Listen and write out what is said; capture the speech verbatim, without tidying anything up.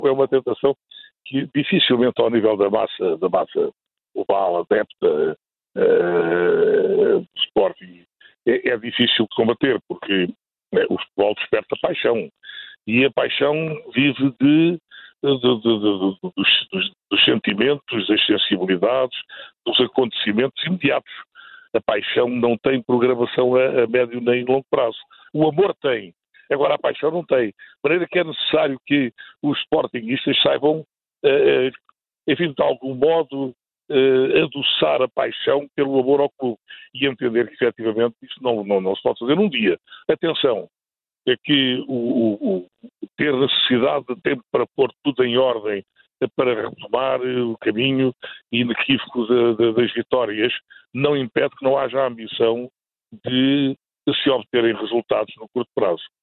é uma tentação que dificilmente ao nível da massa, da massa global, adepta uh, do Sporting, é, é difícil de combater, porque né, o futebol desperta paixão. E a paixão vive de, de, de, de, de dos, dos, dos sentimentos, das sensibilidades, dos acontecimentos imediatos. A paixão não tem programação a, a médio nem longo prazo. O amor tem, agora a paixão não tem. De maneira que é necessário que os sportinguistas saibam, uh, enfim, de algum modo, uh, adoçar a paixão pelo amor ao clube e entender que, efetivamente, isso não, não, não se pode fazer num dia. Atenção, é que o, o, o ter necessidade de tempo para pôr tudo em ordem, para retomar o caminho inequívoco de, de, das vitórias, não impede que não haja a ambição de, de se obterem resultados no curto prazo.